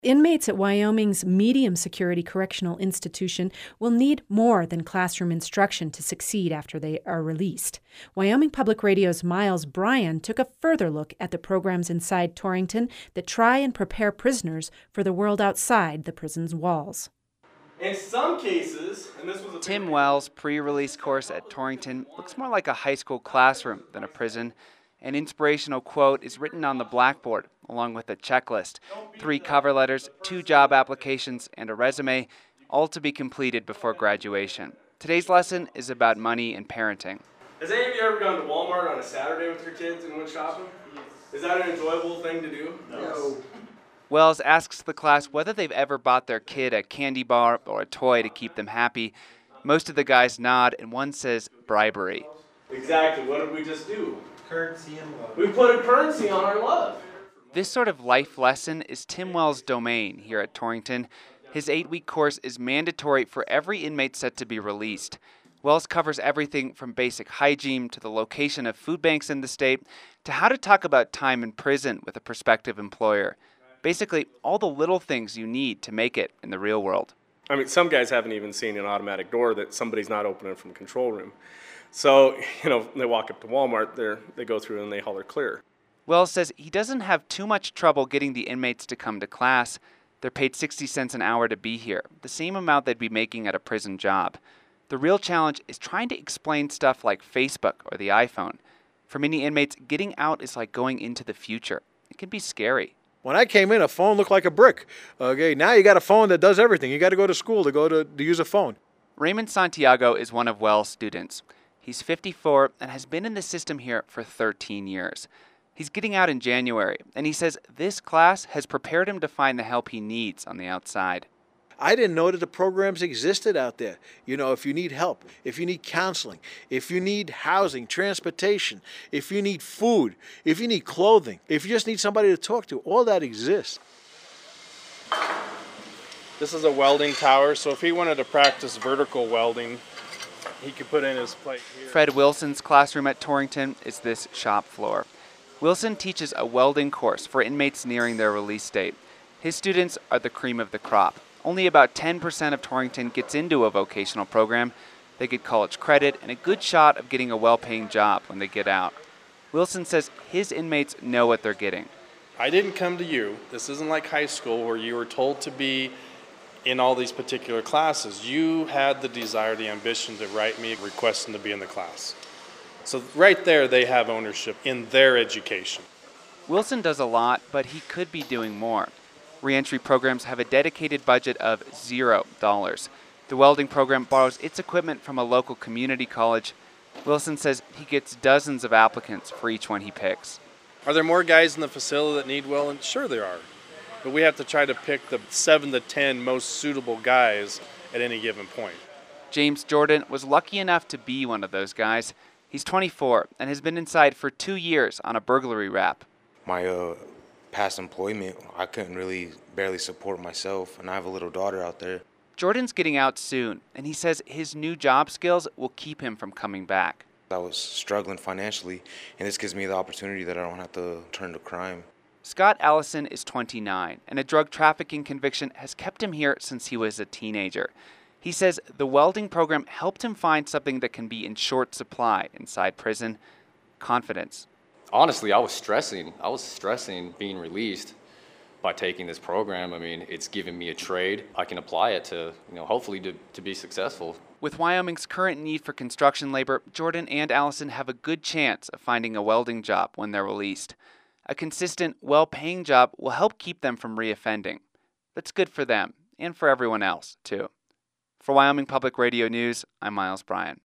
Inmates at Wyoming's medium security correctional institution will need more than classroom instruction to succeed after they are released. Wyoming Public Radio's Miles Bryan took a further look at the programs inside Torrington that try and prepare prisoners for the world outside the prison's walls. In some cases, and this was Tim Wells' pre-release course at Torrington looks more like a high school classroom than a prison. An inspirational quote is written on the blackboard, along with a checklist, 3 cover letters, 2 job applications, and a resume, all to be completed before graduation. Today's lesson is about money and parenting. Has any of you ever gone to Walmart on a Saturday with your kids and went shopping? Is that an enjoyable thing to do? No. Wells asks the class whether they've ever bought their kid a candy bar or a toy to keep them happy. Most of the guys nod, and one says bribery. Exactly. What did we just do? Currency and love. We put a currency on our love. This sort of life lesson is Tim Wells' domain here at Torrington. His 8-week course is mandatory for every inmate set to be released. Wells covers everything from basic hygiene to the location of food banks in the state to how to talk about time in prison with a prospective employer. Basically, all the little things you need to make it in the real world. I mean, some guys haven't even seen an automatic door that somebody's not opening from the control room. So, they walk up to Walmart, they go through and they holler clear. Wells says he doesn't have too much trouble getting the inmates to come to class. They're paid 60 cents an hour to be here, the same amount they'd be making at a prison job. The real challenge is trying to explain stuff like Facebook or the iPhone. For many inmates, getting out is like going into the future. It can be scary. When I came in, a phone looked like a brick. Okay, now you got a phone that does everything. You got to go to school to use a phone. Raymond Santiago is one of Wells' students. He's 54 and has been in the system here for 13 years. He's getting out in January, and he says this class has prepared him to find the help he needs on the outside. I didn't know that the programs existed out there. If you need help, if you need counseling, if you need housing, transportation, if you need food, if you need clothing, if you just need somebody to talk to, all that exists. This is a welding tower, so if he wanted to practice vertical welding, he could put in his plate here. Fred Wilson's classroom at Torrington is this shop floor. Wilson teaches a welding course for inmates nearing their release date. His students are the cream of the crop. Only about 10% of Torrington gets into a vocational program. They get college credit and a good shot of getting a well-paying job when they get out. Wilson says his inmates know what they're getting. I didn't come to you. This isn't like high school where you were told to be in all these particular classes. You had the desire, the ambition to write me requesting to be in the class. So right there, they have ownership in their education. Wilson does a lot, but he could be doing more. Reentry programs have a dedicated budget of $0. The welding program borrows its equipment from a local community college. Wilson says he gets dozens of applicants for each one he picks. Are there more guys in the facility that need welding? Sure there are. But we have to try to pick the 7 to 10 most suitable guys at any given point. James Jordan was lucky enough to be one of those guys. He's 24 and has been inside for 2 years on a burglary rap. My past employment, I couldn't barely support myself, and I have a little daughter out there. Jordan's getting out soon, and he says his new job skills will keep him from coming back. I was struggling financially, and this gives me the opportunity that I don't have to turn to crime. Scott Allison is 29, and a drug trafficking conviction has kept him here since he was a teenager. He says the welding program helped him find something that can be in short supply inside prison: confidence. Honestly, I was stressing being released by taking this program. I mean, it's given me a trade. I can apply it to, hopefully to be successful. With Wyoming's current need for construction labor, Jordan and Allison have a good chance of finding a welding job when they're released. A consistent, well-paying job will help keep them from reoffending. That's good for them and for everyone else, too. For Wyoming Public Radio News, I'm Miles Bryan.